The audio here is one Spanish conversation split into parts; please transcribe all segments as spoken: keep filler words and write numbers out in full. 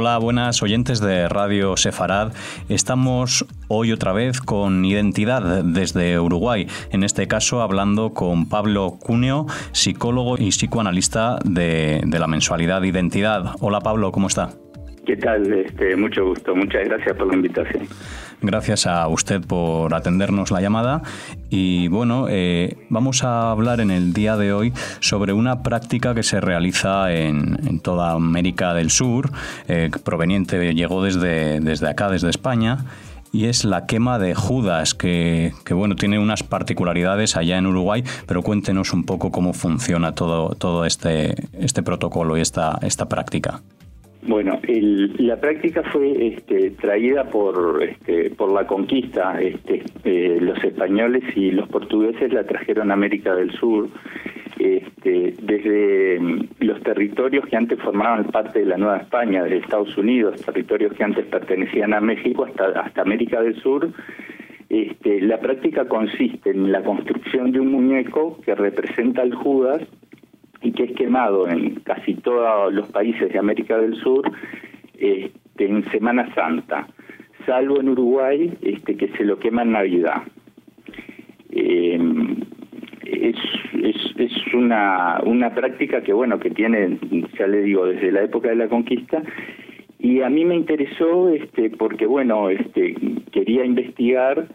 Hola, buenas oyentes de Radio Sefarad. Estamos hoy otra vez con Identidad desde Uruguay, en este caso hablando con Pablo Cúneo, psicólogo y psicoanalista de, de la mensualidad Identidad. Hola Pablo, ¿cómo está? ¿Qué tal? Este, mucho gusto, muchas gracias por la invitación. Gracias a usted por atendernos la llamada y bueno, eh, vamos a hablar en el día de hoy sobre una práctica que se realiza en, en toda América del Sur, eh, proveniente, llegó desde, desde acá, desde España, y es la quema de Judas, que, que bueno, tiene unas particularidades allá en Uruguay, pero cuéntenos un poco cómo funciona todo, todo este, este protocolo y esta, esta práctica. Bueno, el, la práctica fue este, traída por este, por la conquista. Este, eh, los españoles y los portugueses la trajeron a América del Sur, este, desde los territorios que antes formaban parte de la Nueva España, de Estados Unidos, territorios que antes pertenecían a México, hasta, hasta América del Sur. Este, la práctica consiste en la construcción de un muñeco que representa al Judas, y que es quemado en casi todos los países de América del Sur este, en Semana Santa, salvo en Uruguay, este, que se lo quema en Navidad. Eh, es es, es una, una práctica que, bueno, que tiene, ya le digo, desde la época de la conquista, y a mí me interesó este, porque, bueno, este, quería investigar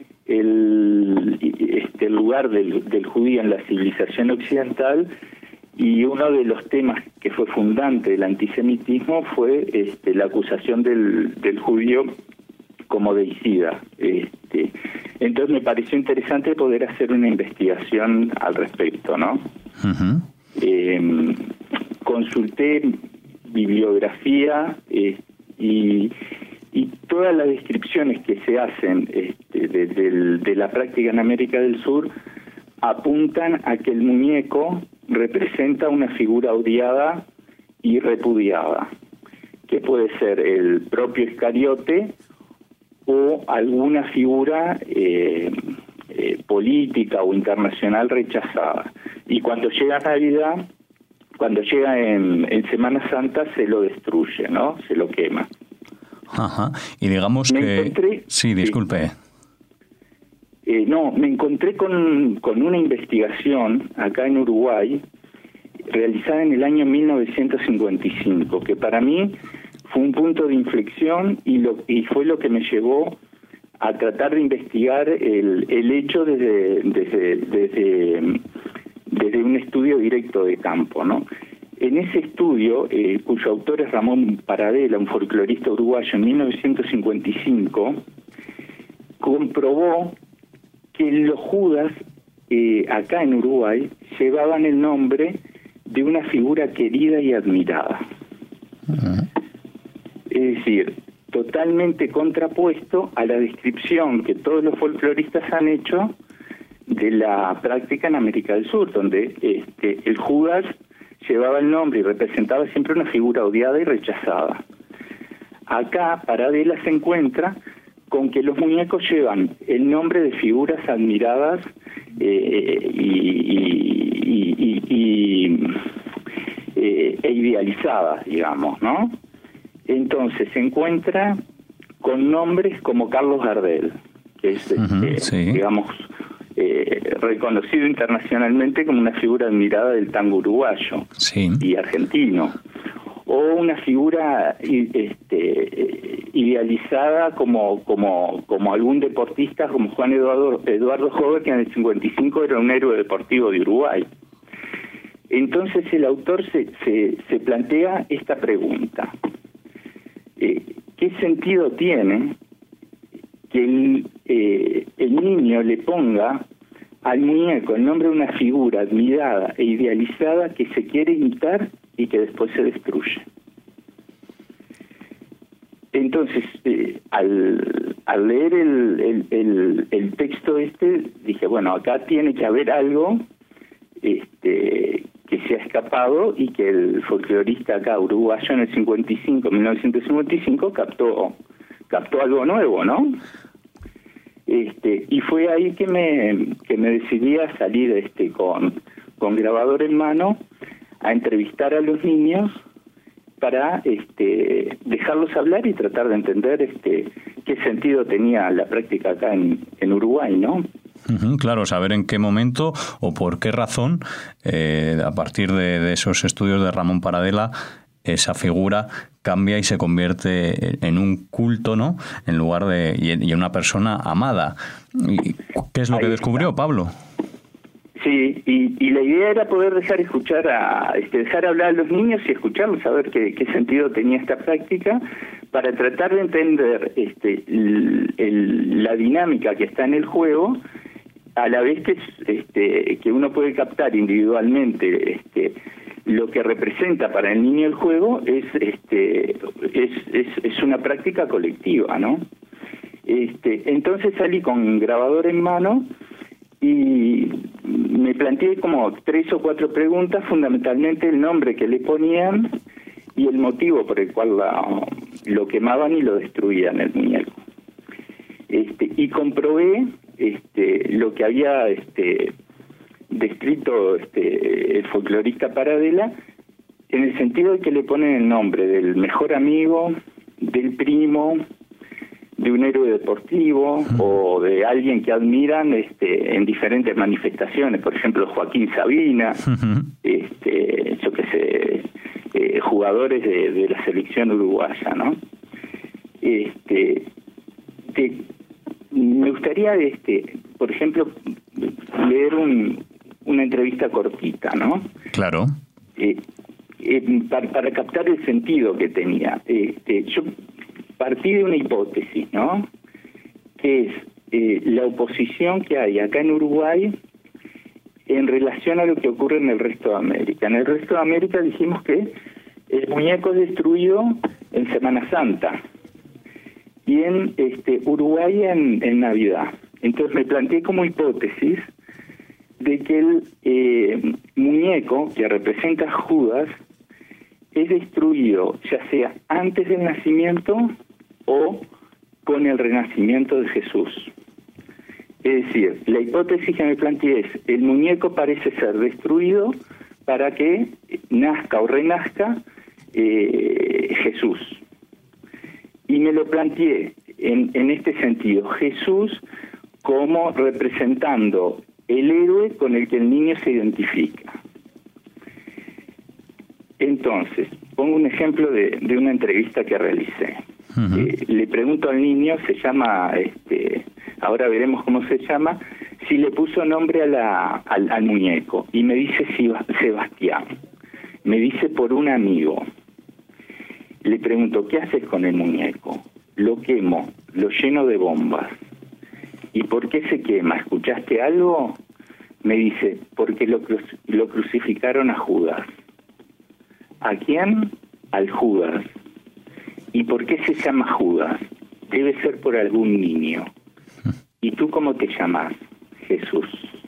el, este, el lugar del, del judío en la civilización occidental. Y uno de los temas que fue fundante del antisemitismo fue este, la acusación del, del judío como deicida. Este, entonces me pareció interesante poder hacer una investigación al respecto, ¿no? Uh-huh. Eh, consulté bibliografía eh, y, y todas las descripciones que se hacen este, de, de, de la práctica en América del Sur apuntan a que el muñeco representa una figura odiada y repudiada, que puede ser el propio Iscariote o alguna figura eh, eh, política o internacional rechazada. Y cuando llega Navidad, cuando llega en, en Semana Santa, se lo destruye, ¿no? Se lo quema. Ajá. Y digamos Me que... encontré... Sí, disculpe. Sí. Eh, no, me encontré con, con una investigación acá en Uruguay realizada en el año mil novecientos cincuenta y cinco, que para mí fue un punto de inflexión y, lo, y fue lo que me llevó a tratar de investigar el, el hecho desde, desde, desde, desde un estudio directo de campo, ¿no? En ese estudio, eh, cuyo autor es Ramón Paradela, un folclorista uruguayo, en mil novecientos cincuenta y cinco, comprobó que los Judas eh, acá en Uruguay llevaban el nombre de una figura querida y admirada. Uh-huh. Es decir, totalmente contrapuesto a la descripción que todos los folcloristas han hecho de la práctica en América del Sur, donde este, el Judas llevaba el nombre y representaba siempre una figura odiada y rechazada. Acá Paradela se encuentra con que los muñecos llevan el nombre de figuras admiradas eh, y, y, y, y eh, e idealizadas, digamos, ¿no? Entonces se encuentra con nombres como Carlos Gardel, que es, uh-huh, eh, sí. digamos, eh, reconocido internacionalmente como una figura admirada del tango uruguayo sí. y argentino, o una figura este, idealizada como como como algún deportista como Juan Eduardo Eduardo Jover, que en el cincuenta y cinco era un héroe deportivo de Uruguay. Entonces el autor se se, se plantea esta pregunta: eh, ¿qué sentido tiene que el, eh, el niño le ponga al muñeco el nombre de una figura admirada e idealizada que se quiere imitar y que después se destruye? Entonces, eh, al, al leer el, el, el, el texto este, dije, bueno, acá tiene que haber algo este, que se ha escapado y que el folclorista acá uruguayo en el cincuenta y cinco, mil novecientos cincuenta y cinco captó, captó algo nuevo, ¿no? Este, y fue ahí que me, que me decidí a salir este, con, con grabador en mano a entrevistar a los niños para este, dejarlos hablar y tratar de entender este, qué sentido tenía la práctica acá en, en Uruguay, ¿no? Uh-huh, claro, saber en qué momento o por qué razón, eh, a partir de, de esos estudios de Ramón Paradela, esa figura cambia y se convierte en un culto, ¿no? En lugar de y en una persona amada. ¿Y qué es lo Ahí que descubrió está. Pablo? Sí, y, y la idea era poder dejar escuchar a, este, dejar hablar a los niños y escucharlos, saber qué, qué sentido tenía esta práctica, para tratar de entender este, el, el, la dinámica que está en el juego, a la vez que este, que uno puede captar individualmente este, lo que representa para el niño el juego es este, es, es, es una práctica colectiva, ¿no? Este, entonces salí con grabador en mano y me planteé como tres o cuatro preguntas, fundamentalmente el nombre que le ponían y el motivo por el cual la, lo quemaban y lo destruían el muñeco. Este, y comprobé este, lo que había este, descrito este, el folclorista Paradela, en el sentido de que le ponen el nombre del mejor amigo, del primo, de un héroe deportivo uh-huh. o de alguien que admiran este, en diferentes manifestaciones, por ejemplo Joaquín Sabina, uh-huh. este, yo qué sé, eh, jugadores de, de la selección uruguaya, ¿no? Este, te, me gustaría, este, por ejemplo, leer un, una entrevista cortita, ¿no? Claro. Eh, eh, para, para captar el sentido que tenía. Este, yo partí de una hipótesis, ¿no? Que es eh, la oposición que hay acá en Uruguay en relación a lo que ocurre en el resto de América. En el resto de América dijimos que el muñeco es destruido en Semana Santa y en este, Uruguay en, en Navidad. Entonces me planteé como hipótesis de que el eh, muñeco que representa a Judas es destruido ya sea antes del nacimiento o con el renacimiento de Jesús. Es decir, la hipótesis que me planteé es, el muñeco parece ser destruido para que nazca o renazca eh, Jesús. Y me lo planteé en, en este sentido, Jesús como representando el héroe con el que el niño se identifica. Entonces, pongo un ejemplo de, de una entrevista que realicé. Uh-huh. Eh, le pregunto al niño, se llama, este, ahora veremos cómo se llama, si le puso nombre a la, al, al muñeco. Y me dice Sebastián. Me dice por un amigo. Le pregunto, ¿qué haces con el muñeco? Lo quemo, lo lleno de bombas. ¿Y por qué se quema? ¿Escuchaste algo? Me dice, porque lo, cru- lo crucificaron a Judas. ¿A quién? Al Judas. ¿Y por qué se llama Judas? Debe ser por algún niño. ¿Y tú cómo te llamas? Jesús.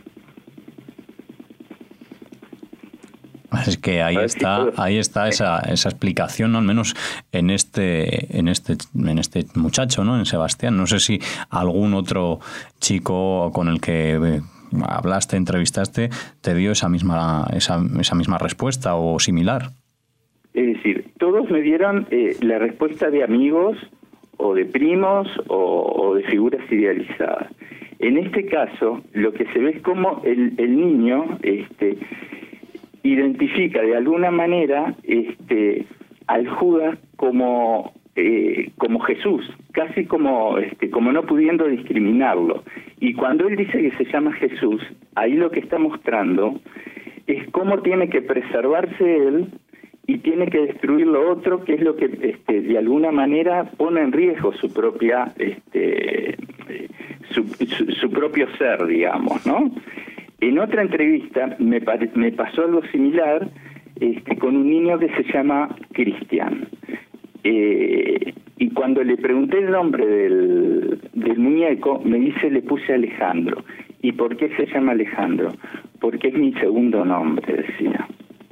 Es que ahí está, ahí está esa, esa explicación, ¿no? Al menos en este, en este, en este muchacho, ¿no? En Sebastián. No sé si algún otro chico con el que hablaste, entrevistaste, te dio esa misma, esa, esa misma respuesta o similar. Es decir, todos me dieron eh, la respuesta de amigos o de primos o, o de figuras idealizadas. En este caso, lo que se ve es como el, el niño este, identifica de alguna manera este, al Judas como, eh, como Jesús, casi como, este, como no pudiendo discriminarlo. Y cuando él dice que se llama Jesús, ahí lo que está mostrando es cómo tiene que preservarse él y tiene que destruir lo otro, que es lo que este, de alguna manera pone en riesgo su propia este, su, su, su propio ser, digamos, ¿no? En otra entrevista me, pare, me pasó algo similar este, con un niño que se llama Cristian. Eh, y cuando le pregunté el nombre del, del muñeco, me dice, le puse Alejandro. ¿Y por qué se llama Alejandro? Porque es mi segundo nombre, decía.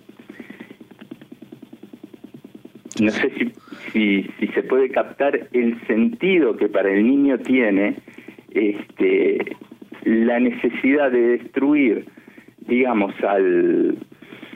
No sé si, si, si se puede captar el sentido que para el niño tiene este, la necesidad de destruir, digamos, al,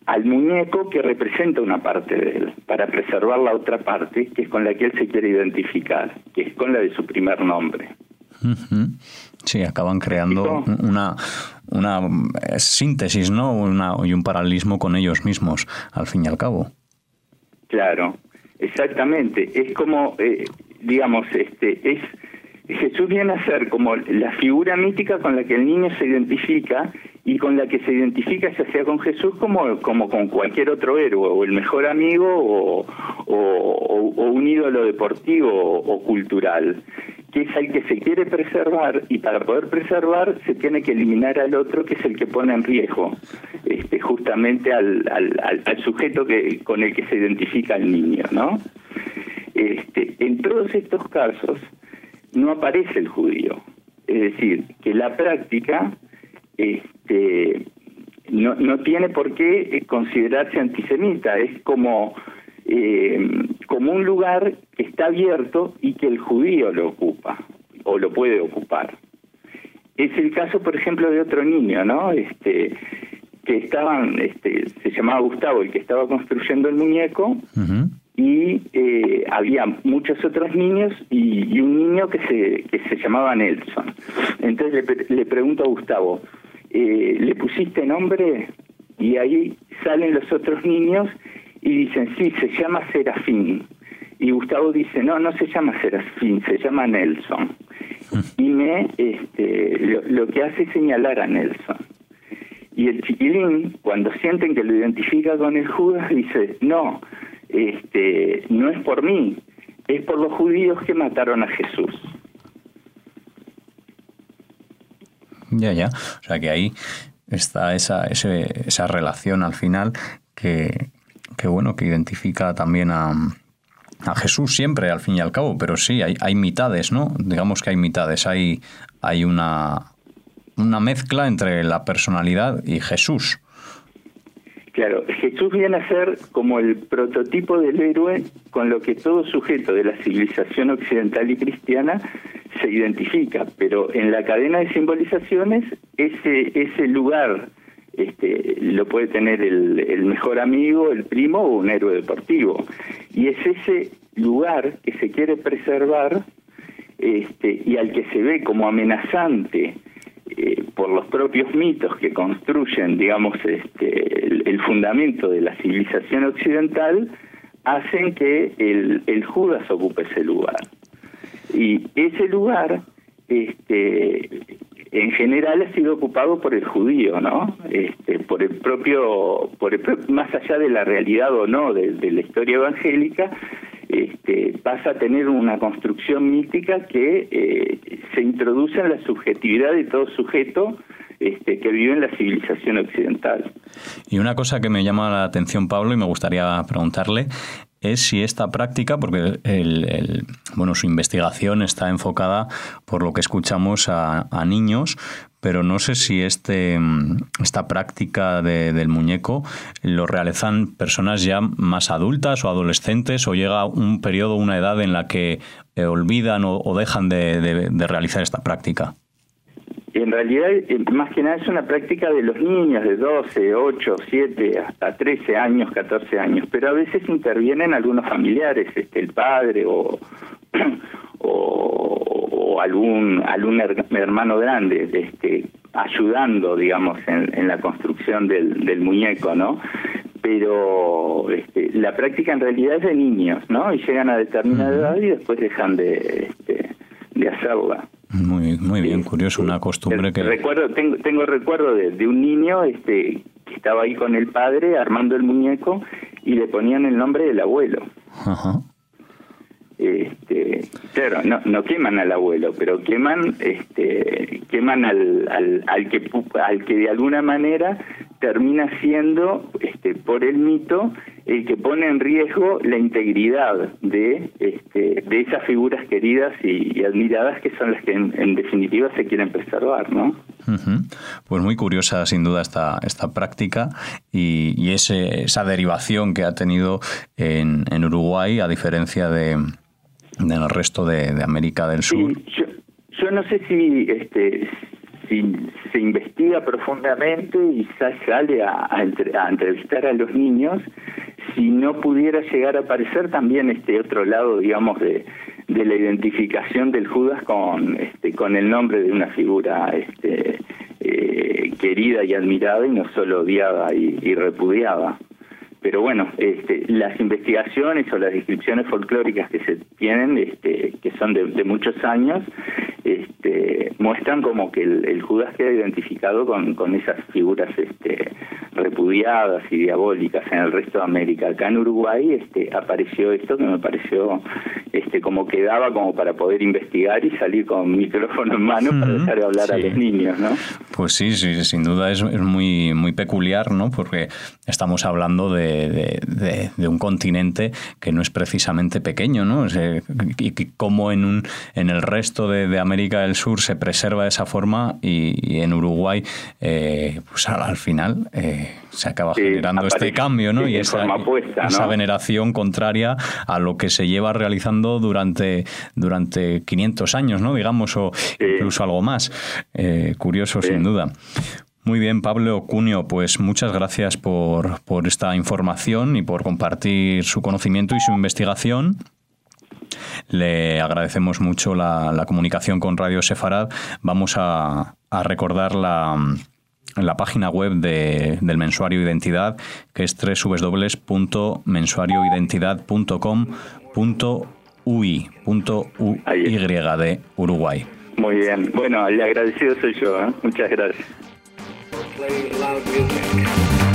al muñeco que representa una parte de él, para preservar la otra parte, que es con la que él se quiere identificar, que es con la de su primer nombre. Uh-huh. Sí, acaban creando una, una síntesis, ¿no? Una, y un paralelismo con ellos mismos, al fin y al cabo. Claro, exactamente. Es como, eh, digamos, este, es Jesús viene a ser como la figura mítica con la que el niño se identifica y con la que se identifica ya sea con Jesús como, como con cualquier otro héroe, o el mejor amigo, o, o, o un ídolo deportivo o, o cultural, que es el que se quiere preservar, y para poder preservar se tiene que eliminar al otro, que es el que pone en riesgo este, justamente al, al, al, al sujeto que con el que se identifica el niño, ¿no? Este, en todos estos casos no aparece el judío, es decir, que la práctica este, no, no tiene por qué considerarse antisemita, es como, eh, como un lugar que está abierto y que el judío lo ocupa, o lo puede ocupar. Es el caso, por ejemplo, de otro niño, ¿no? Este, que estaban, este, se llamaba Gustavo, el que estaba construyendo el muñeco, uh-huh. y eh, había muchos otros niños y, y un niño que se que se llamaba Nelson. Entonces le, le pregunto a Gustavo, eh, ¿le pusiste nombre? Y ahí salen los otros niños y dicen, sí, se llama Serafín. Y Gustavo dice, no, no se llama Serafín, se llama Nelson. Y me este, lo, lo que hace es señalar a Nelson. Y el chiquilín, cuando sienten que lo identifica con el Judas, dice, no, este, no es por mí, es por los judíos que mataron a Jesús. Ya, ya. O sea que ahí está esa, ese, esa relación al final que, que bueno, que identifica también a, a Jesús siempre, al fin y al cabo, pero sí, hay, hay mitades, ¿no? Digamos que hay mitades, hay, hay una, una mezcla entre la personalidad y Jesús. Claro, Jesús viene a ser como el prototipo del héroe con lo que todo sujeto de la civilización occidental y cristiana se identifica, pero en la cadena de simbolizaciones ese ese lugar este, lo puede tener el, el mejor amigo, el primo o un héroe deportivo, y es ese lugar que se quiere preservar este, y al que se ve como amenazante Eh, por los propios mitos que construyen, digamos, este, el, el fundamento de la civilización occidental, hacen que el, el Judas ocupe ese lugar. Y ese lugar, este, en general, ha sido ocupado por el judío, ¿no? Este, por el propio, por el, más allá de la realidad o no de, de la historia evangélica, Este, pasa a tener una construcción mítica que eh, se introduce en la subjetividad de todo sujeto este, que vive en la civilización occidental. Y una cosa que me llama la atención, Pablo, y me gustaría preguntarle, es si esta práctica, porque el, el, bueno, su investigación está enfocada, por lo que escuchamos, a, a niños, pero no sé si este esta práctica de, del muñeco lo realizan personas ya más adultas o adolescentes, o llega un periodo, una edad en la que eh, olvidan o, o dejan de, de, de realizar esta práctica. En realidad, más que nada es una práctica de los niños de doce, ocho, siete, hasta trece años, catorce años, pero a veces intervienen algunos familiares, este, el padre o, o, o algún algún hermano grande, este, ayudando, digamos, en, en la construcción del, del muñeco, ¿no? Pero este, la práctica en realidad es de niños, ¿no? Y llegan a determinada edad y después dejan de, este, de hacerla. Muy, muy bien, curioso, una costumbre que... Recuerdo, tengo, tengo recuerdo de, de un niño este, que estaba ahí con el padre armando el muñeco y le ponían el nombre del abuelo. Ajá. Este, claro, no, no queman al abuelo, pero queman, este, queman al, al, al que, al que de alguna manera termina siendo, este, por el mito, el que pone en riesgo la integridad de, este, de esas figuras queridas y, y admiradas, que son las que en, en definitiva se quieren preservar, ¿no? Uh-huh. Pues muy curiosa sin duda esta, esta práctica y, y ese, esa derivación que ha tenido en, en Uruguay, a diferencia de del resto de, de América del Sur. Sí, yo, yo no sé si este si se investiga investiga profundamente y sale a, a, entre, a entrevistar a los niños, si no pudiera llegar a aparecer también este otro lado, digamos, de, de la identificación del Judas con este con el nombre de una figura este eh, querida y admirada, y no solo odiada y, y repudiada. Pero bueno, este, las investigaciones o las descripciones folclóricas que se tienen, este, que son de, de muchos años, este, muestran como que el, el Judas queda identificado con, con esas figuras este, repudiadas y diabólicas en el resto de América. Acá en Uruguay este, apareció esto que me pareció este, como que daba como para poder investigar y salir con un micrófono en mano para dejar de hablar sí. a los niños, ¿no? Pues sí, sí, sin duda es, es muy, muy peculiar, ¿no? Porque estamos hablando de De, de, de un continente que no es precisamente pequeño, ¿no? Y, y cómo en un en el resto de, de América del Sur se preserva de esa forma, y, y en Uruguay eh, pues al, al final eh, se acaba sí, generando aparece, este cambio, ¿no? Y esa, puesta, esa ¿no? veneración contraria a lo que se lleva realizando durante durante quinientos años, ¿no? Digamos, o sí. incluso algo más. Eh, curioso, sí. sin duda. Muy bien, Pablo Cunio, pues muchas gracias por, por esta información y por compartir su conocimiento y su investigación. Le agradecemos mucho la, la comunicación con Radio Sefarad. Vamos a, a recordar la, la página web de, del Mensuario Identidad, que es doble u doble u doble u punto mensuario identidad punto com punto u i de Uruguay. Muy bien. Bueno, el agradecido soy yo, ¿eh? Muchas gracias. Play loud music.